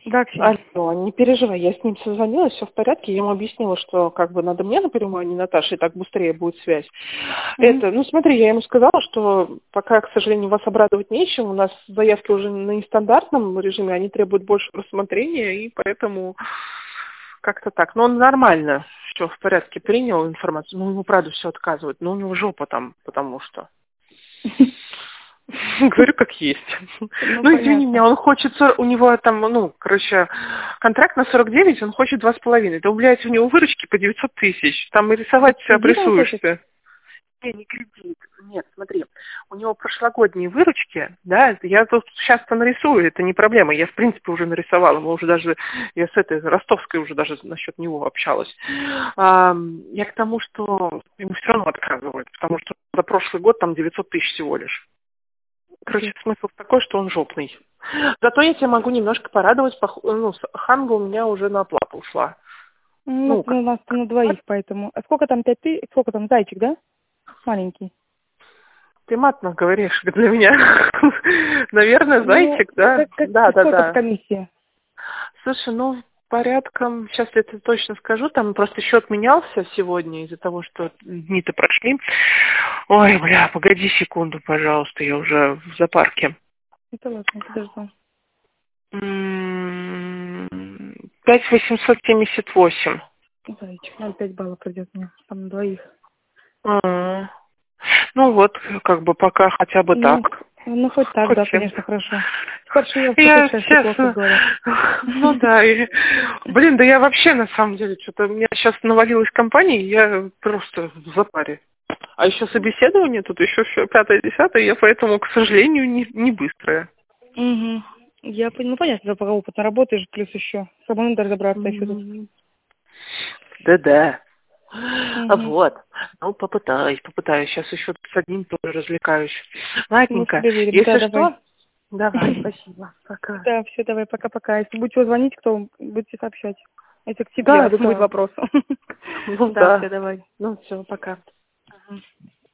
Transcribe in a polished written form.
Да, Ксения. Алло, не переживай, я с ним созвонилась, все в порядке, я ему объяснила, что как бы надо мне напрямую, а не Наташе, и так быстрее будет связь. Мгм. Ну смотри, я ему сказала, что пока, к сожалению, вас обрадовать нечем, у нас заявки уже на нестандартном режиме, они требуют больше рассмотрения, и поэтому как-то так. Но он нормально, все в порядке, принял информацию, ему правда все отказывают, но у него жопа там, потому что... Говорю, как есть. Ну, Ну, извини понятно. меня, он хочет, у него там, контракт на 49, он хочет 2,5. Да, блядь, у него выручки по 900 тысяч. Там и рисовать Кредит он хочет? обрисуешься. Не кредит. Нет, смотри, у него прошлогодние выручки, да, я тут сейчас-то нарисую, это не проблема. Я, в принципе, уже нарисовала. Я с этой Ростовской уже даже насчет него общалась. Я к тому, что ему все равно отказывают, потому что за прошлый год там 900 тысяч всего лишь. Короче, смысл такой, что он жопный. Зато я тебя могу немножко порадовать. Ханга у меня уже на оплату ушла. Ну, Как у нас на двоих, поэтому. А сколько там 5 тысяч? Сколько там зайчик, да? Маленький. ты матно говоришь для меня. Наверное, Ну, зайчик, да? Да, да, сколько по да. комиссии? Слушай, порядком, сейчас я это точно скажу, там просто счет менялся сегодня из-за того, что дни-то прошли. Ой, бля, погоди секунду, пожалуйста, я уже в зоопарке. Это ладно, подожду. 5878. Зайчик, 0,5 баллов придет мне. Там на двоих. А. Ну вот, как бы пока хотя бы так. Ну, хоть так, Хоть да, чем-то. конечно, хорошо. Сколько я все Я слышала, что плохо честно, говорят. ну да, да я вообще на самом деле что-то, у меня сейчас навалилась компания, и я просто в запаре. А еще собеседование, тут еще все пятое, десятое, я поэтому, к сожалению, не быстрая. Угу. Я поняла, ну понятно, пока опытно работаешь, плюс еще самому надо разобраться еще тут. Мгм. Да-да. Угу. Вот. Ну, попытаюсь. Сейчас еще с одним тоже развлекаюсь. Ну, Ладненько. тебе верим. Да, Если давай. что, давай, спасибо. Пока. Да, все, давай, пока-пока. Если будете звонить, кто будете сообщать. Если к тебе Да, да, будет да. вопрос. Ну Да, все, да. давай. Ну все, пока. Ага.